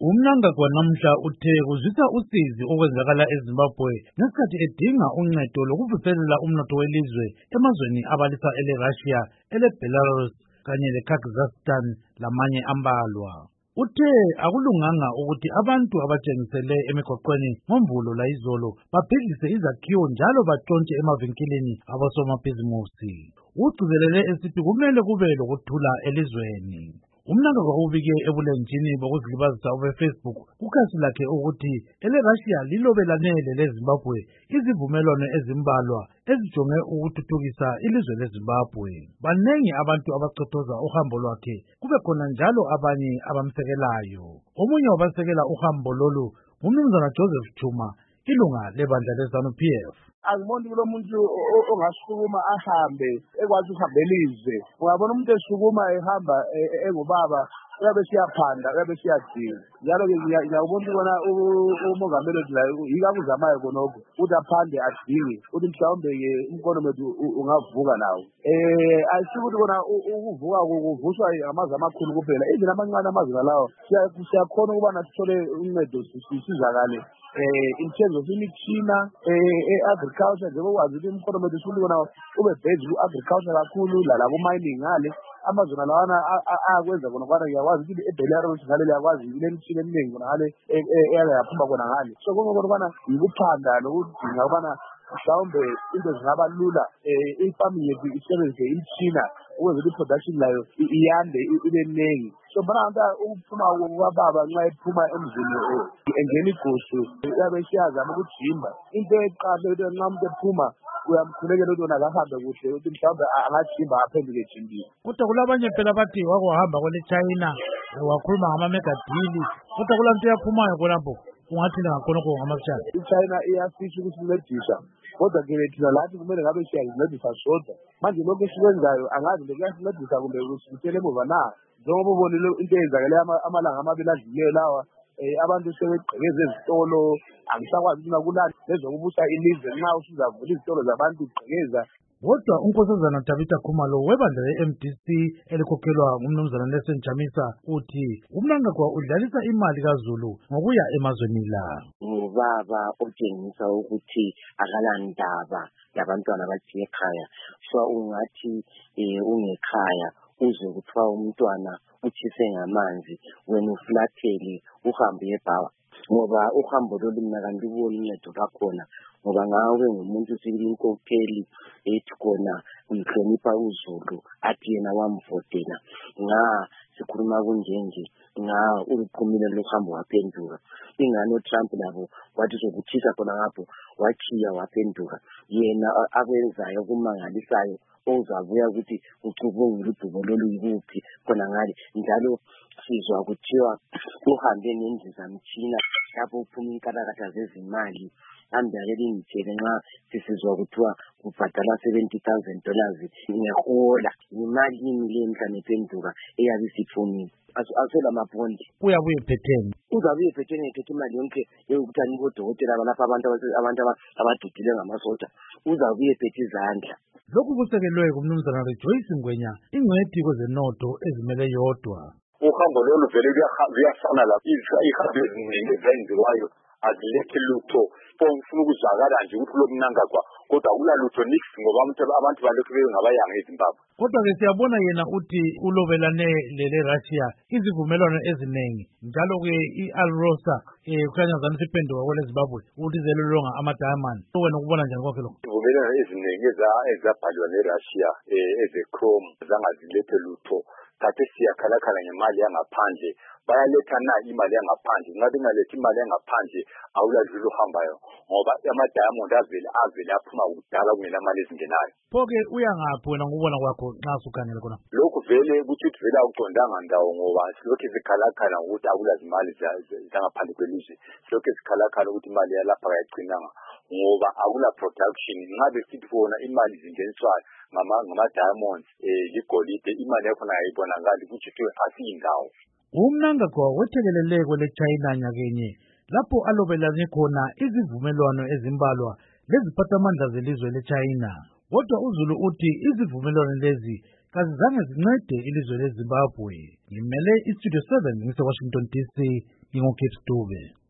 Umnangagwa namhla uthe kuzwisa usizi okwenzakala eZimbabwe ngesikhathi edinga uncedo lokuvuselela umnotho welizwe emazweni abalisa ele-Russia, ele-Belarus kanye le-Kazakhstan lamanye ambalwa. Uthe akulunganga ukuthi abantu abatshengisele emigwaqweni ngoMvulo layizolo babhidlise izakhiwo njalo batshontshe emavinkilini abosomabhizimusi. Ugcizelele esithi kumele kube lokuthula elizweni. Umnangagwa ubike ebulenjini bokuzilibazisa obe-Facebook kukhasi lakhe ukuthi ele-Russia lilobelane lele-Zimbabwe izivumelwano ezimbalwa ezijonge ukuthuthukisa ilizwe leZimbabwe. Banengi abantu abacothoza uhambo lwakhe, kube khona njalo abanye abamsekelayo. Omunye wabasekela uhambo lolu ngumnumzana Joseph Chuma, ilunga lebandla leZANU-PF. Angiboni kulo muntu ongasukuma ahambe ekwazi ukuhamba elizwe. Ungabona umuntu esukuma ehamba engubaba uyabe siyaphanda uyabe siyadinga. Njalo-ke ngiyabona ukubona umongameli wethu layo yika kuzamayo khonokho ukuthi aphande adinge ukuthi mhlawumbe-ke umkono wethu ungavuka nawo. Ayisho ukuthi kona ukuvuka kuvuswa amazwe amakhulu kuphela. Even amancane amazwe lawo siyakhona ukubana sithole uncedo sisizakale in terms of imitshina agriculture njengoba ukwazi ukuthi umkhono wethu usulibona ube based ku-agriculture kakhulu lalaku-mining ngale amazwe lawana ayakwenza khona kwana ngiyakwazi ukuthi eBelarus ngale liyakwazi ilemitshina eminingi khona ngale yaphuma khona ngale. So kungekho ukubana yikuphanda nokudinga ukubana mhlawumbe into zingaba lula i-farming yethu isebenzise imitshina ukwenzela i-production layo iyande ibe ningi. So mbona ukuphuma kwababa nxa ephuma emzini engena igusu uyabe siyazama ukujimba into eqale ukuthi nxa umuntu ephuma uyamkhulekela ukuthi wona akahambe kuhle ukuthi mhlawumbe angajimba aphenduke ejimbile. Kodwa kulabanye phela bathi wahamba kwele-China wakhuluma ngama-megadili, kodwa kulanto yaphumayo khonapho ungathini ngakhonokho ngamasitshana? I-China iyafisa ukusincedisa kodwa-ke thina lathi kumele ngabe siyazincedisa sodwa. Manje lokhu esikwenzayo angazi kuyasincedisa kumbe kusibuyisela emuva na. Njengoba ubonile into eyenzakele amalanga amabili adlulile lawa, abantu sebegqekeza ezitolo, angisakwazi ukuthi kulani lezokubusa ilizwe nxa usuzavula izitolo zabantu ugqekeza. Kodwa unkosazana Tabitha Khumalo webandla le-MDC elikhokhelwa ngumnumzana Nelson Chamisa uthi umnangagwa udlalisa imali kaZulu ngokuya emazweni la. Ngubaba otshengisa ukuthi akalandaba labantwana bathi ekhaya. So ungathi ungekhaya uzwe kuthiwa umntwana utshise ngamanzi wena ufulathele uhambe ebhawa. Ngoba uhambo lolu mina kandiboni uncedo lwakhona ngoba ngawe ngumuntu silinkokheli ethi khona uyihlonipha uZulu athi yena wamvotela sikhuluma kunjenje uliphumile lohambo waphenduka. Ingane uTrump labo wathi sokuthisa khona ngapho wachiya waphenduka. Yena akwenzayo kumangalisayo ozabuya ukuthi ucubungule udubo lolu yikuphi khona ngale njalo sizwa kuthiwa uhambe nendizamtshina lapho uphuma inkalakatha zezimali ambiyakela ingitshele nxa sisizwa kuthiwa kubhadala $70,000 ngehola. Imali yini le mhlane phenduka eyabe isiphumile asela amabhondi uyabuye phetheni uzabuye phetheni ethethe imali yonke yokuthi anike odokotela balapha abantu abadidile ngamasotsha uzabuye phethe izandla. Lokhu kusekelwe kumnumzana Rejoice Ngwenya, ingcwethi kwezenotho ezimele yodwa. Uhambo lolu vele kuyafana lapho ihambo eziningi ezenziwayo azilethi lutho ufuna ukuzwakala nje ukuthi lo mnangagwa kodwa akulalutho nix ngoba abantu balokhu bengabayanga eZimbabwe. Kodwa-ke siyabona yena uthi ulobelane lele-Russia izivumelwano eziningi njalo-ke i-Alrosa kukhanyazana siphenduka kwele-Zimbabwe ukuthi zelolonga ama-diamond. Wena ukubona njani kwakhe lokho? Izivumelwano eziningi ezabhalwa ne-Russia eze-Chrome zangazilethe lutho. Kade siyakhalakhala ngemali yangaphandle, bayaletha na imali yangaphandle. Nxa bengalethi imali yangaphandle awuladlula uhambayo ngoba ama-diamond avele aphuma kudala kungela mali ezingenayo. Pho-ke uyangaphi wena ngokubona kwakho nxa usukhangele khona? Lokhu vele kuthi vele awuqondanga ndawo ngoba silokhu zikhalakhala ngokuthi akulazimali zangaphandle kwelizwe. Silokhu zikhalakhala ukuthi imali yalapha kayiqinanga ngoba akula production. Nxa besithi bona imali zingeniswayo ngama-diamonds igolide imali yakhona ayibonakali ukuthi kuthiwe asiyindawo. Umnangagwa wethekelele kwele-China nyakenye lapho alobelane khona izivumelwano ezimbalwa leziphathamandla zelizwe le-China. Kodwa uZulu uthi izivumelwano lezi kazizange zincede ilizwe leZimbabwe. Ngimele iStudio 7 ngise-Washington DC. nginguKeith Dube.